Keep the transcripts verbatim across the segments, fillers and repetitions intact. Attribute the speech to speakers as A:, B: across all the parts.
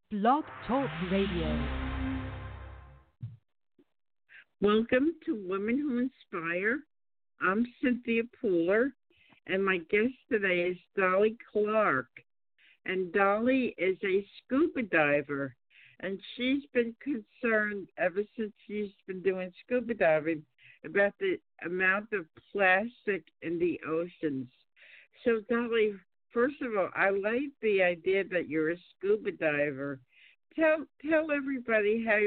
A: Blog Talk Radio.
B: Welcome to Women Who Inspire. I'm Cynthia Pooler, and my guest today is Dolly Clark. And Dolly is a scuba diver, and she's been concerned ever since she's been doing scuba diving about the amount of plastic in the oceans. So, Dolly, first of all, I like the idea that you're a scuba diver. Tell tell everybody how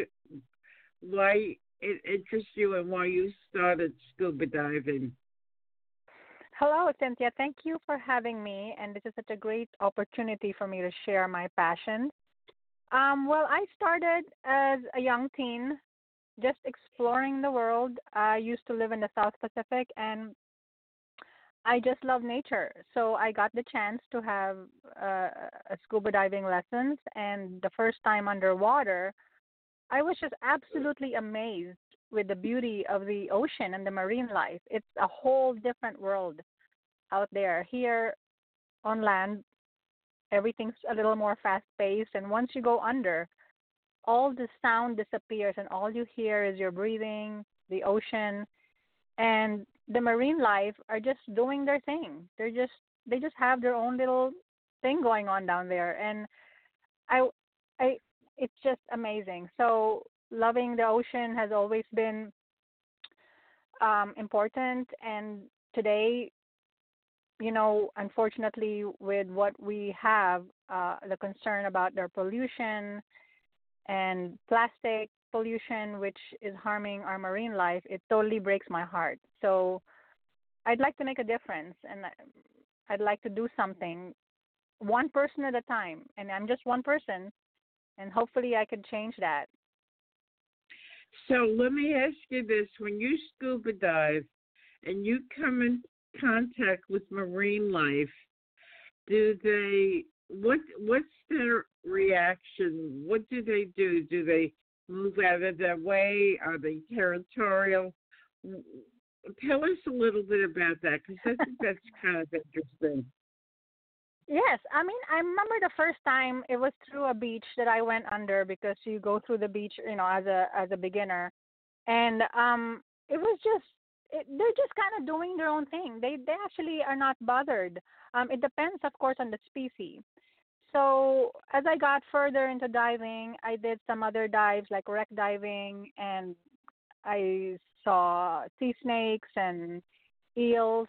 B: why it interests you and why you started scuba diving.
C: Hello, Cynthia. Thank you for having me, and this is such a great opportunity for me to share my passion. Um, well, I started as a young teen, just exploring the world. I used to live in the South Pacific, and I just love nature. So I got the chance to have uh, a scuba diving lessons, and the first time underwater, I was just absolutely amazed with the beauty of the ocean and the marine life. It's a whole different world out there. Here on land, everything's a little more fast-paced, and once you go under, all the sound disappears, and all you hear is your breathing, the ocean, and the marine life are just doing their thing. They're just they just have their own little thing going on down there, and I, I, it's just amazing. So loving the ocean has always been um, important, and today, you know, unfortunately, with what we have, uh, the concern about their pollution and plastic pollution, which is harming our marine life, it totally breaks my heart. So I'd like to make a difference, and I'd like to do something, one person at a time. And I'm just one person, and hopefully I could change that.
B: So let me ask you this. When you scuba dive and you come in contact with marine life, do they, what what's their reaction? What do they do? Do they move out of their way? Are they territorial? Tell us a little bit about that, because I think that's kind of interesting.
C: Yes, I mean, I remember the first time it was through a beach that I went under, because you go through the beach, you know, as a as a beginner, and um, it was just it, they're just kind of doing their own thing. They they actually are not bothered. Um, it depends, of course, on the species. So as I got further into diving, I did some other dives like wreck diving, and I saw sea snakes and eels.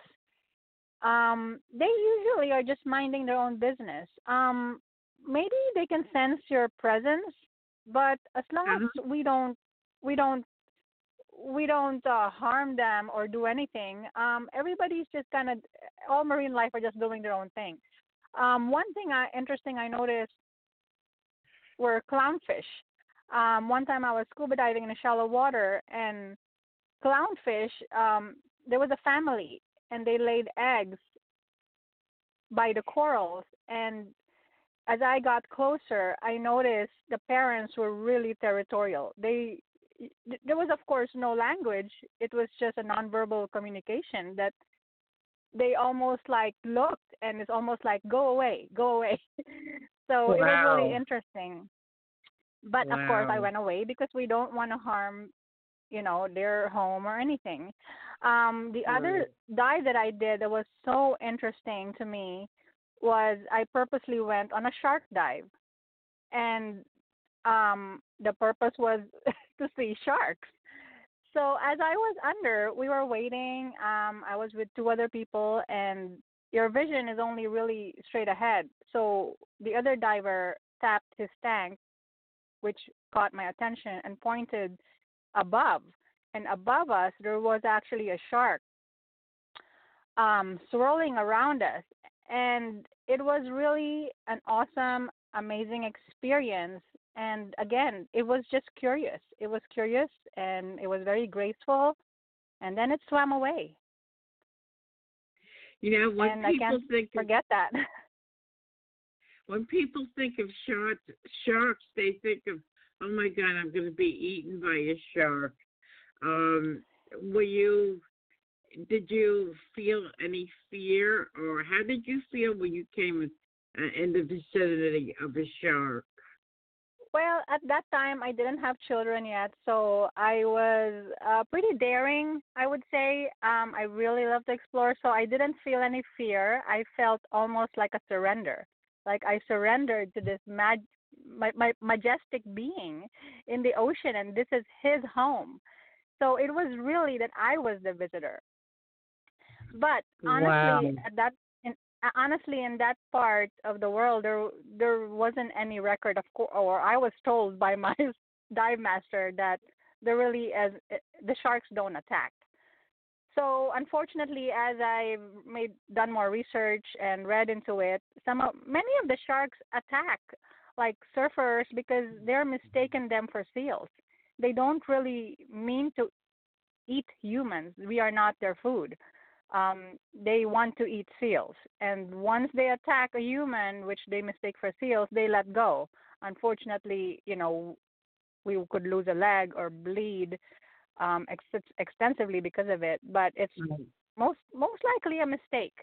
C: Um, they usually are just minding their own business. Um, maybe they can sense your presence, but as long
B: Uh-huh.
C: as we don't, we don't, we don't uh, harm them or do anything, um, everybody's just kind of, all marine life are just doing their own thing. Um, one thing I, interesting I noticed were clownfish. Um, one time I was scuba diving in the shallow water, and clownfish, um, there was a family, and they laid eggs by the corals. And as I got closer, I noticed the parents were really territorial. They, there was, of course, no language. It was just a nonverbal communication that they almost like looked, and it's almost like, go away, go away. So it was really
B: Wow.
C: interesting. But of course, I
B: Wow.
C: went away because we don't want to harm, you know, their home or anything. Um, the
B: Right.
C: other dive that I did that was so interesting to me was I purposely went on a shark dive, and um, the purpose was to see sharks. So as I was under, we were waiting. Um, I was with two other people, and your vision is only really straight ahead. So the other diver tapped his tank, which caught my attention, and pointed above. And above us, there was actually a shark um, swirling around us. And it was really an awesome, amazing experience. And again, it was just curious. It was curious, and it was very graceful. And then it swam away.
B: You know, when
C: And I
B: people
C: can't
B: think of
C: forget that.
B: when people think of sharks, sharks, they think of, oh my God, I'm going to be eaten by a shark. Um, were you? Did you feel any fear, or how did you feel when you came uh, in the vicinity of a shark?
C: Well, at that time, I didn't have children yet, so I was uh, pretty daring, I would say. Um, I really love to explore, so I didn't feel any fear. I felt almost like a surrender, like I surrendered to this mag- my, my majestic being in the ocean, and this is his home. So it was really that I was the visitor. But
B: Wow.
C: honestly, at that in, uh, honestly in that part of the world, there there wasn't any record of co- or I was told by my dive master that there really is uh, the sharks don't attack. So unfortunately, as I made done more research and read into it, some of, many of the sharks attack like surfers because they're mistaken them for seals. They don't really mean to eat humans. We are not their food. Um, they want to eat seals. And once they attack a human, which they mistake for seals, they let go. Unfortunately, you know, we could lose a leg or bleed um, ex- extensively because of it. But it's
B: Right.
C: most most likely a mistake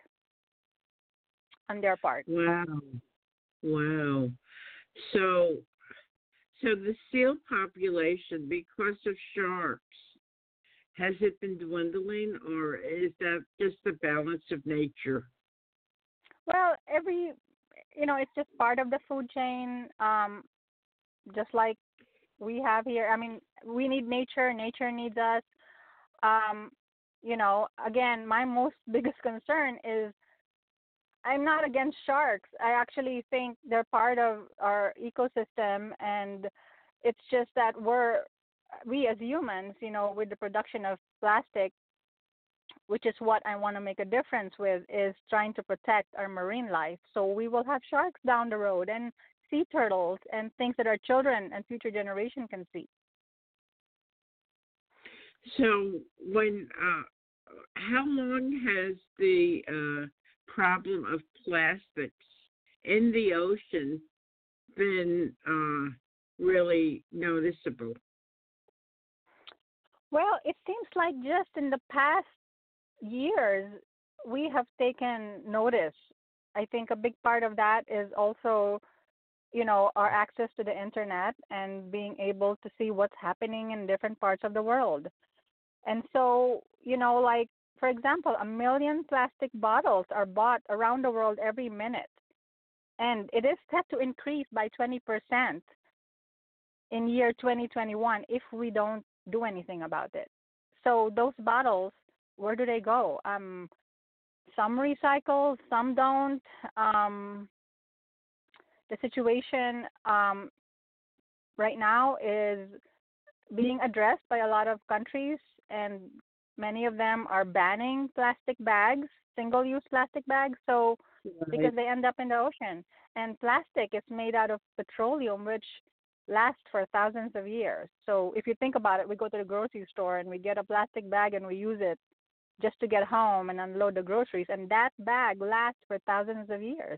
C: on their part.
B: Wow. Wow. So, so the seal population, because of sharks, has it been dwindling, or is that just the balance of nature?
C: Well, every you know, it's just part of the food chain. Um, just like we have here. I mean, we need nature. Nature needs us. Um, you know, again, my most biggest concern is I'm not against sharks. I actually think they're part of our ecosystem, and it's just that we're we as humans, you know, with the production of plastic, which is what I want to make a difference with, is trying to protect our marine life. So we will have sharks down the road and sea turtles and things that our children and future generation can see.
B: So, when uh, how long has the uh, problem of plastics in the ocean been uh, really noticeable?
C: Well, it seems like just in the past years, we have taken notice. I think a big part of that is also, you know, our access to the internet and being able to see what's happening in different parts of the world. And so, you know, like, for example, a million plastic bottles are bought around the world every minute. And it is set to increase by twenty percent in year twenty twenty-one if we don't do anything about it. So those bottles, where do they go? Um, some recycle, some don't. Um, the situation um, right now is being addressed by a lot of countries, and many of them are banning plastic bags, single-use plastic bags. So because
B: Right.
C: they end up in the ocean, and plastic is made out of petroleum, which lasts for thousands of years. So if you think about it, we go to the grocery store and we get a plastic bag and we use it just to get home and unload the groceries, and that bag lasts for thousands of years.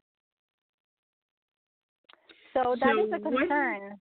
C: So that
B: So,
C: is a
B: what
C: concern.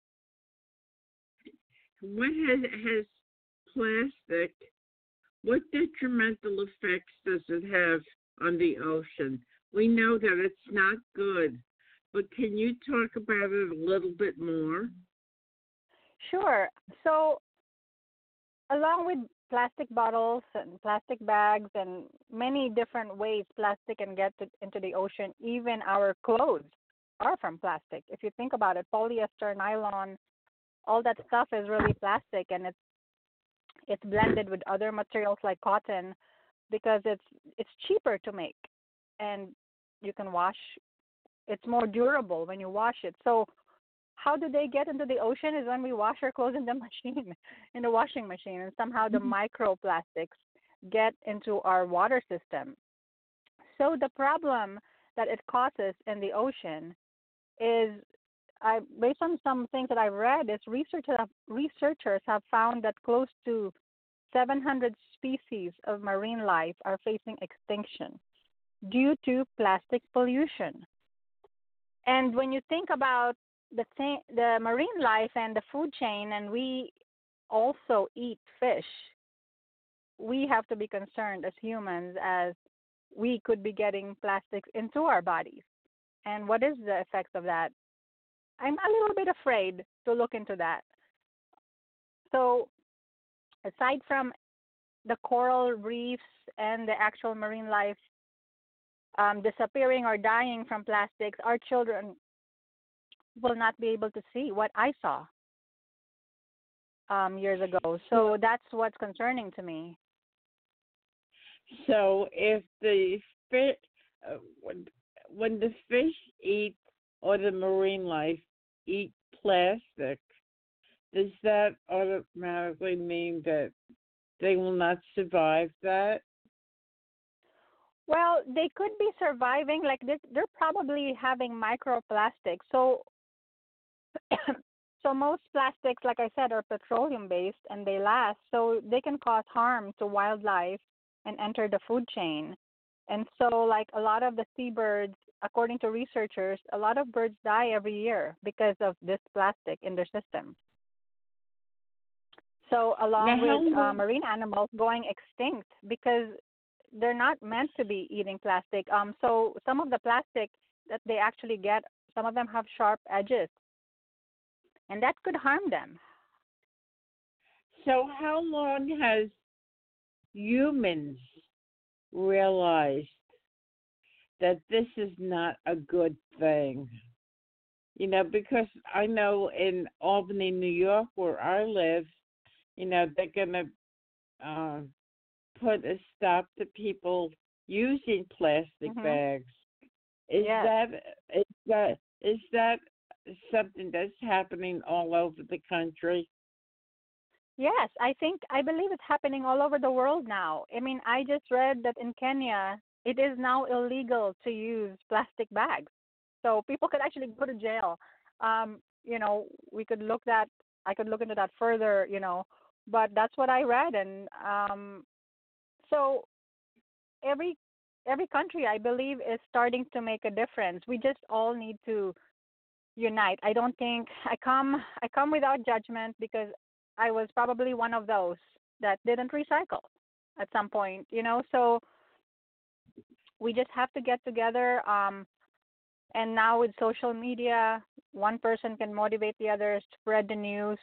B: what has has plastic? What detrimental effects does it have on the ocean? We know that it's not good, but can you talk about it a little bit more?
C: Sure. So along with plastic bottles and plastic bags and many different ways plastic can get to, into the ocean, even our clothes are from plastic. If you think about it, polyester, nylon, all that stuff is really plastic, and it's it's blended with other materials like cotton because it's it's cheaper to make, and you can wash. It's more durable when you wash it. So how do they get into the ocean is when we wash our clothes in the machine, in the washing machine, and somehow the microplastics get into our water system. So the problem that it causes in the ocean is, I, based on some things that I've read, is researchers have, researchers have found that close to seven hundred species of marine life are facing extinction due to plastic pollution. And when you think about the thing, the marine life and the food chain, and we also eat fish, we have to be concerned as humans as we could be getting plastics into our bodies. And what is the effects of that? I'm a little bit afraid to look into that. So aside from the coral reefs and the actual marine life um, disappearing or dying from plastics, our children will not be able to see what I saw um, years ago. So that's what's concerning to me.
B: So if the fish, uh, when, when the fish eat or the marine life eat plastic, does that automatically mean that they will not survive that?
C: Well, they could be surviving. Like they're, they're probably having microplastics. So, so most plastics, like I said, are petroleum based and they last. So they can cause harm to wildlife and enter the food chain. And so, like a lot of the seabirds, according to researchers, a lot of birds die every year because of this plastic in their system. So, along
B: Now,
C: with uh,
B: how
C: marine animals going extinct because they're not meant to be eating plastic. Um, so some of the plastic that they actually get, some of them have sharp edges, and that could harm them.
B: so how long has humans realized that this is not a good thing? You know, because I know in Albany, New York, where I live, you know, they're going to uh, put a stop to people using plastic
C: Mm-hmm.
B: bags. Is
C: Yes.
B: that is that is that something that's happening all over the country?
C: Yes, I think I believe it's happening all over the world now. I mean, I just read that in Kenya it is now illegal to use plastic bags, so people could actually go to jail. Um, you know, we could look that I could look into that further. You know, but that's what I read, and um, so every every country I believe is starting to make a difference. We just all need to unite. I don't think I come I come without judgment because I was probably one of those that didn't recycle at some point, you know. So we just have to get together. Um, and now with social media, one person can motivate the others, spread the news,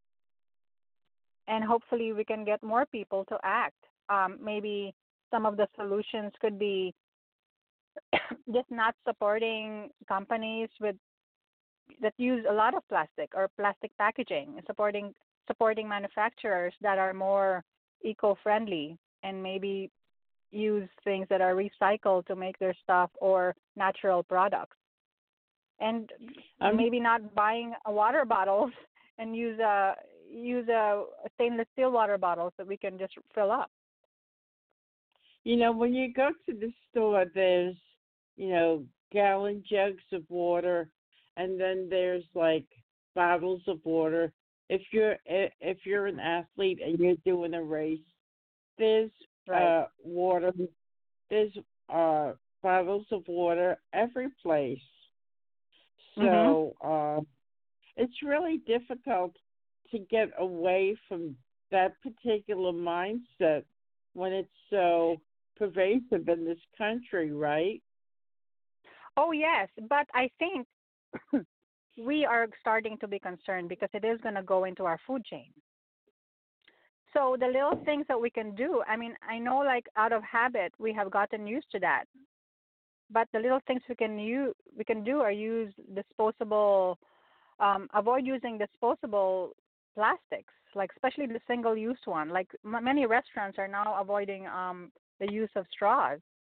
C: and hopefully we can get more people to act. Um, maybe some of the solutions could be just not supporting companies with that use a lot of plastic or plastic packaging, supporting supporting manufacturers that are more eco-friendly and maybe use things that are recycled to make their stuff or natural products. And
B: Um,
C: maybe not buying a water bottles and use a use a stainless steel water bottles that we can just fill up.
B: you know, when you go to the store, there's you know gallon jugs of water, and then there's like bottles of water. If you're i- if you're an athlete and you're doing a race, there's
C: Right.
B: uh water. There's uh bottles of water every place.
C: Mhm.
B: So uh, it's really difficult to get away from that particular mindset when it's so pervasive in this country, right?
C: Oh yes, but I think we are starting to be concerned because it is going to go into our food chain. So the little things that we can do, I mean, I know like out of habit we have gotten used to that, but the little things we can use we can do are use disposable, um, avoid using disposable plastics, like especially the single-use one. Like m- many restaurants are now avoiding um, the use of straws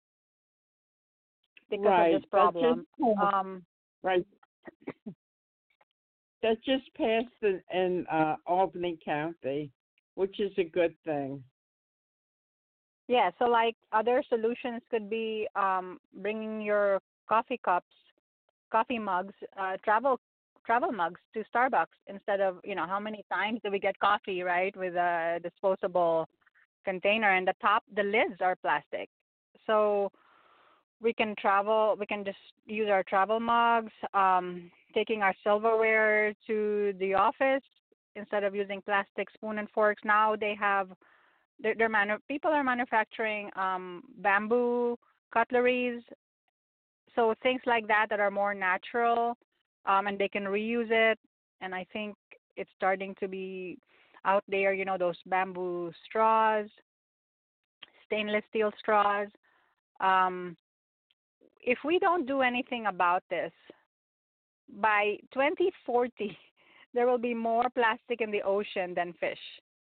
C: because of this
B: Right. That just
C: problem. Um,
B: right. That just passed in, in uh, Albany County, which is a good thing.
C: Yeah, so like other solutions could be um, bringing your coffee cups, coffee mugs, uh, travel travel mugs to Starbucks instead of, you know, how many times do we get coffee, right, with a disposable container and the top, the lids are plastic. So we can travel, we can just use our travel mugs, um, taking our silverware to the office instead of using plastic spoon and forks. Now they have they're, they're manu- people are manufacturing um, bamboo cutleries, so things like that that are more natural. um, and they can reuse it. And I think it's starting to be out there. You know, those bamboo straws, stainless steel straws. Um, if we don't do anything about this, by twenty forty, there will be more plastic in the ocean than fish.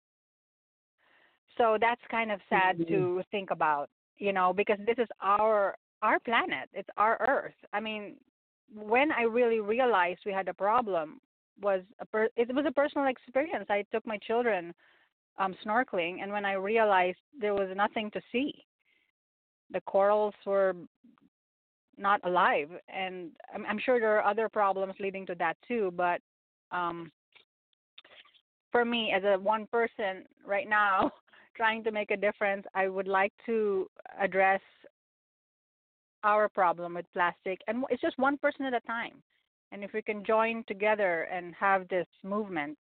C: So that's kind of sad
B: Mhm.
C: to think about, you know, because this is our our planet. It's our Earth. I mean, when I really realized we had a problem was a per- it was a personal experience. I took my children um, snorkeling, and when I realized there was nothing to see, the corals were not alive, and I'm, I'm sure there are other problems leading to that too. But um, for me, as a one person right now trying to make a difference, I would like to address our problem with plastic, and it's just one person at a time. And if we can join together and have this movement.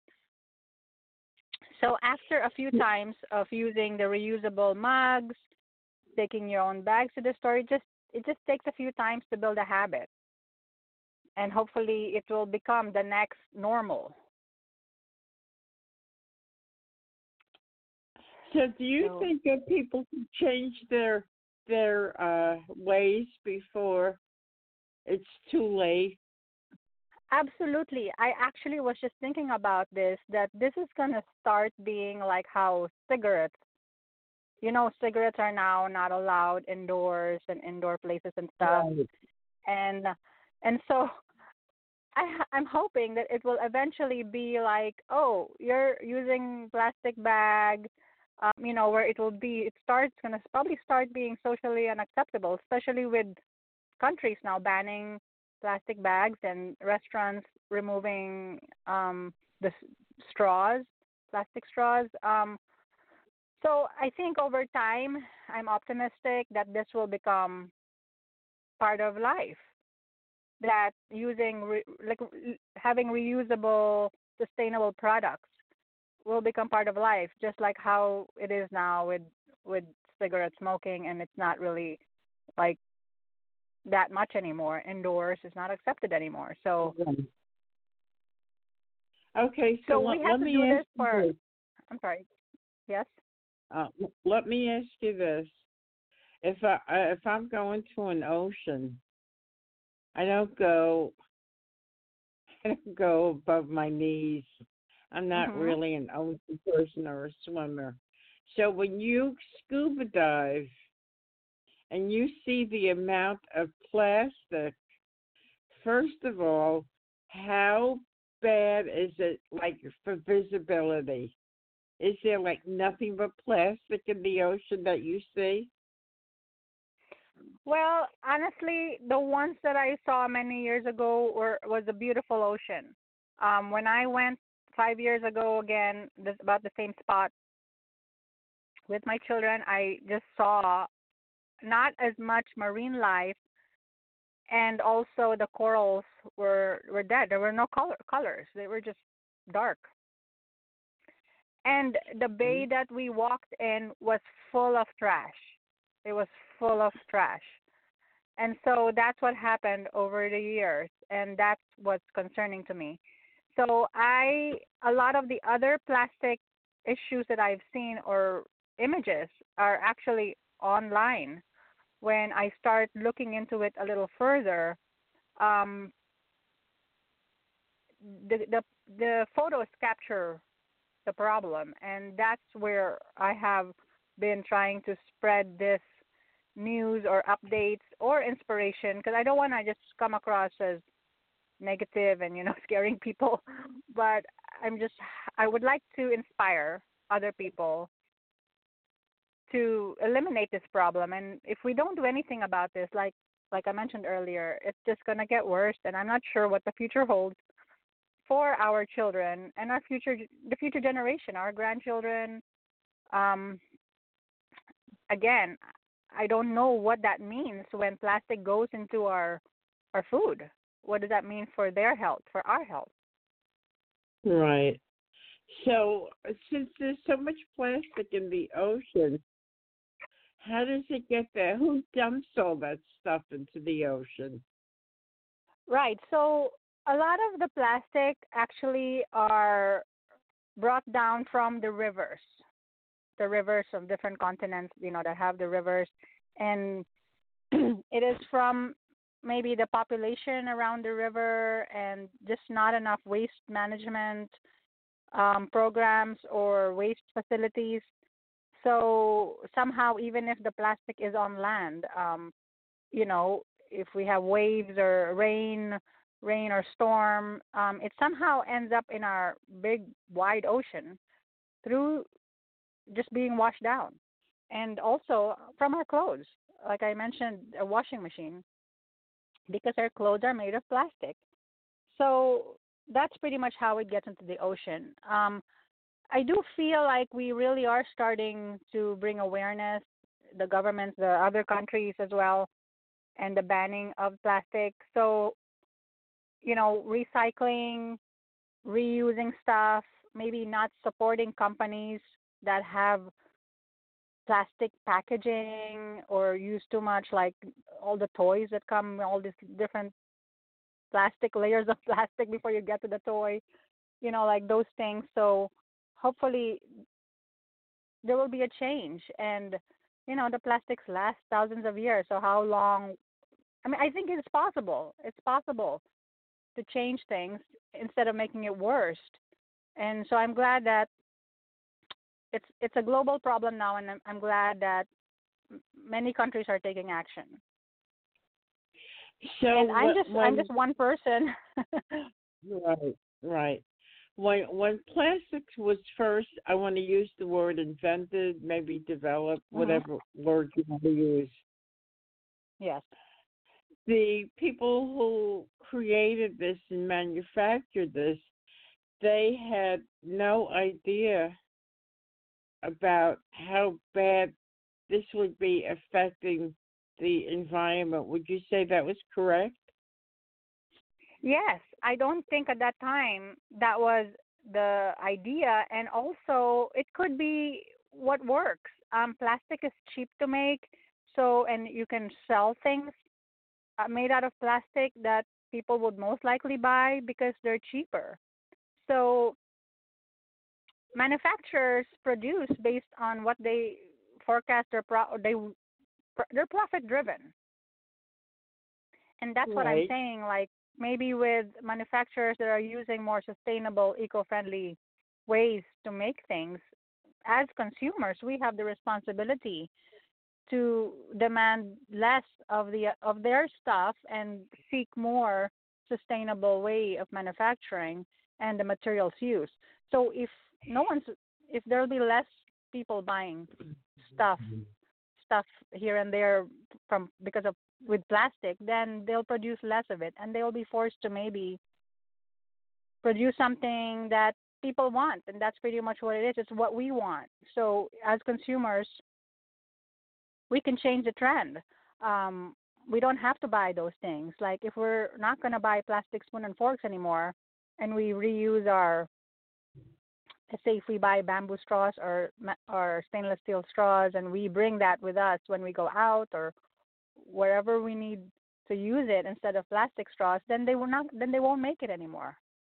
C: So after a few times of using the reusable mugs, taking your own bags to the store, it just it just takes a few times to build a habit, and hopefully it will become the next normal.
B: So, do you
C: So
B: think that people can change their their uh, ways before it's too late?
C: absolutely, I actually was just thinking about this, that this is going to start being like how cigarettes, you know, cigarettes are now not allowed indoors and indoor places and stuff.
B: Right.
C: And and so I, I'm hoping that it will eventually be like, oh, you're using plastic bag, um, you know, where it will be, it starts going to probably start being socially unacceptable, especially with countries now banning plastic bags and restaurants removing um, the s- straws, plastic straws. Um, so I think over time, I'm optimistic that this will become part of life. That using re- like re- having reusable, sustainable products will become part of life, just like how it is now with with cigarette smoking, and it's not really like that much anymore. Indoors is not accepted anymore. So
B: Right. Okay, so
C: so we
B: let,
C: have
B: let
C: to
B: me
C: do
B: ask
C: this
B: you
C: for.
B: this.
C: I'm sorry. Yes.
B: Uh, let me ask you this. If I uh, if I'm going to an ocean, I don't go I don't go above my knees. I'm not
C: Mhm.
B: really an ocean person or a swimmer. So when you scuba dive and you see the amount of plastic, first of all, how bad is it like for visibility? Is there like nothing but plastic in the ocean that you see?
C: Well, honestly, the ones that I saw many years ago were was a beautiful ocean. Um, when I went five years ago again, this about the same spot with my children, I just saw not as much marine life, and also the corals were were dead. There were no color colors. They were just dark. And the bay that we walked in was full of trash. It was full of trash. And so that's what happened over the years, and that's what's concerning to me. So I, a lot of the other plastic issues that I've seen or images are actually online. When I start looking into it a little further, um, the the the photos capture the problem, and that's where I have been trying to spread this news or updates or inspiration, because I don't want to just come across as negative and you know scaring people, but I'm just I would like to inspire other people to eliminate this problem. And if we don't do anything about this, like like I mentioned earlier, it's just going to get worse, and I'm not sure what the future holds for our children and our future the future generation, our grandchildren. um Again, I don't know what that means when plastic goes into our our food. What does that mean for their health, for our health?
B: Right. So since there's so much plastic in the ocean, how does it get there? Who dumps all that stuff into the ocean?
C: Right. So A lot of the plastic actually are brought down from the rivers, the rivers of different continents, you know, that have the rivers, and it is from maybe the population around the river and just not enough waste management um, programs or waste facilities. So somehow, even if the plastic is on land, um, you know, if we have waves or rain, rain or storm, um, it somehow ends up in our big wide ocean through just being washed down, and also from our clothes. Like I mentioned, a washing machine, because our clothes are made of plastic. So that's pretty much how it gets into the ocean. Um, I do feel like we really are starting to bring awareness, the governments, the other countries as well, and the banning of plastic. So, you know, recycling, reusing stuff, maybe not supporting companies that have plastic packaging or use too much, like all the toys that come, all these different plastic layers of plastic before you get to the toy, you know, like those things. So hopefully there will be a change, and you know, the plastics last thousands of years. So how long? I mean, I think it's possible. It's possible to change things instead of making it worse. And so I'm glad that it's it's a global problem now, and I'm, I'm glad that many countries are taking action.
B: So
C: And I'm
B: wh-
C: just I'm
B: when
C: just one person.
B: right, right. When when plastics was first, I want to use the word invented, maybe developed,
C: Hmm.
B: whatever word you want to use.
C: Yes.
B: The people who created this and manufactured this, they had no idea about how bad this would be affecting the environment. Would you say that was correct?
C: Yes, I don't think at that time that was the idea, and also it could be what works. Um, plastic is cheap to make, so and you can sell things uh, made out of plastic that people would most likely buy because they're cheaper. So manufacturers produce based on what they forecast their pro- they they're profit driven, and that's what I'm
B: Right.
C: saying. Like maybe with manufacturers that are using more sustainable, eco-friendly ways to make things, as consumers, we have the responsibility to demand less of the of their stuff and seek more sustainable way of manufacturing and the materials used. So if no one's if there'll be less people buying stuff stuff here and there from because of with plastic, then they'll produce less of it, and they'll be forced to maybe produce something that people want, and that's pretty much what it is. It's what we want. So as consumers, we can change the trend. Um, we don't have to buy those things. Like if we're not going to buy plastic spoon and forks anymore, and we reuse our, let's say if we buy bamboo straws or or stainless steel straws, and we bring that with us when we go out or wherever we need to use it instead of plastic straws, then they will not. Then they won't make it anymore.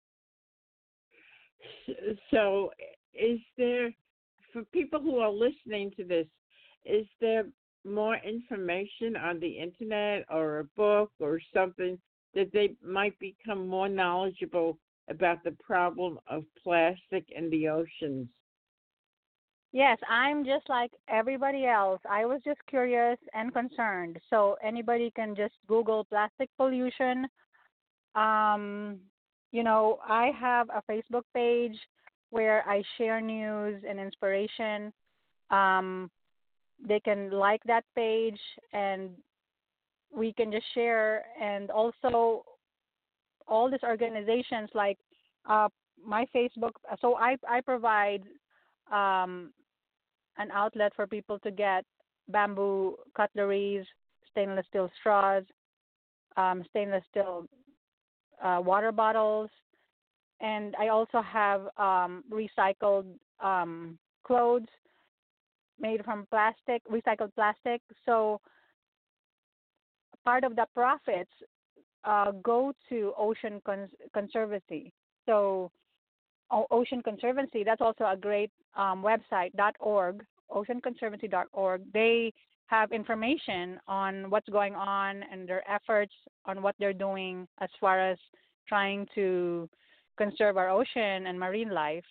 B: So, is there, for people who are listening to this, is there more information on the internet or a book or something that they might become more knowledgeable about the problem of plastic in the oceans?
C: Yes, I'm just like everybody else. I was just curious and concerned. So anybody can just Google plastic pollution. Um, you know, I have a Facebook page where I share news and inspiration. Um, they can like that page, and we can just share. And also, all these organizations like uh, my Facebook. So I I provide um, an outlet for people to get bamboo cutleries, stainless steel straws, um, stainless steel uh, water bottles, and I also have um, recycled um, clothes made from plastic, recycled plastic. So part of the profits uh, go to Ocean Cons- Conservancy. So o- Ocean Conservancy, that's also a great um, website, .org, ocean conservancy dot org. They have information on what's going on and their efforts on what they're doing as far as trying to conserve our ocean and marine life.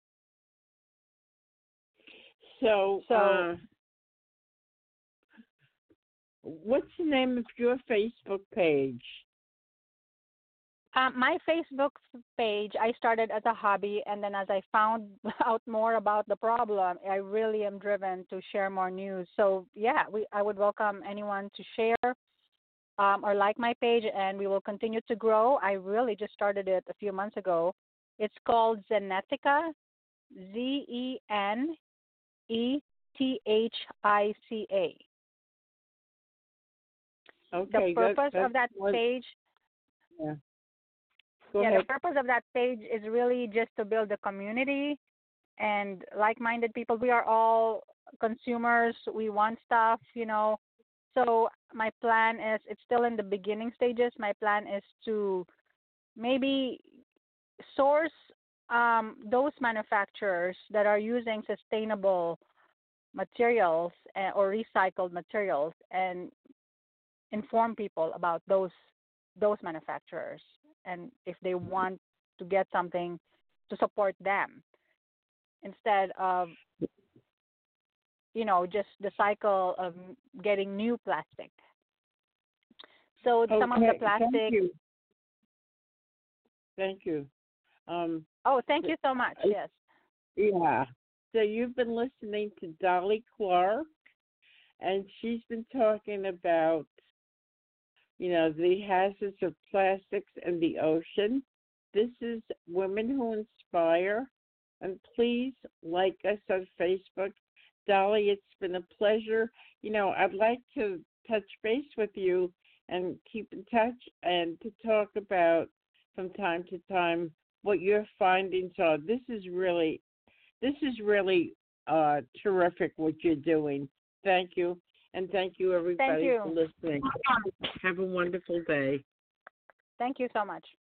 B: So,
C: So,
B: uh, what's the name of your Facebook page?
C: Um, my Facebook page, I started as a hobby, and then as I found out more about the problem, I really am driven to share more news. So, yeah, we I would welcome anyone to share um, or like my page, and we will continue to grow. I really just started it a few months ago. It's called Zenetica, Z E N E T H I C A.
B: Okay,
C: The purpose
B: that,
C: of that
B: what,
C: page
B: yeah. Go
C: yeah,
B: ahead.
C: the purpose of that page is really just to build a community and like-minded people. We are all consumers. We want stuff, you know. So my plan is, it's still in the beginning stages. My plan is to maybe source um, those manufacturers that are using sustainable materials uh, or recycled materials and inform people about those those manufacturers, and if they want to get something, to support them instead of, you know, just the cycle of getting new plastic. So
B: Okay,
C: some of the plastic.
B: Thank you. Thank you. Um,
C: oh, thank you so much. Yes.
B: Yeah. So you've been listening to Dolly Clark, and she's been talking about, you know, the hazards of plastics in the ocean. This is Women Who Inspire, and please like us on Facebook. Dolly, it's been a pleasure. You know, I'd like to touch base with you and keep in touch and to talk about from time to time what your findings are. This is really, this is really uh, terrific what you're doing. Thank you. And thank you, everybody,
C: Thank you.
B: for listening. Have a wonderful day.
C: Thank you so much.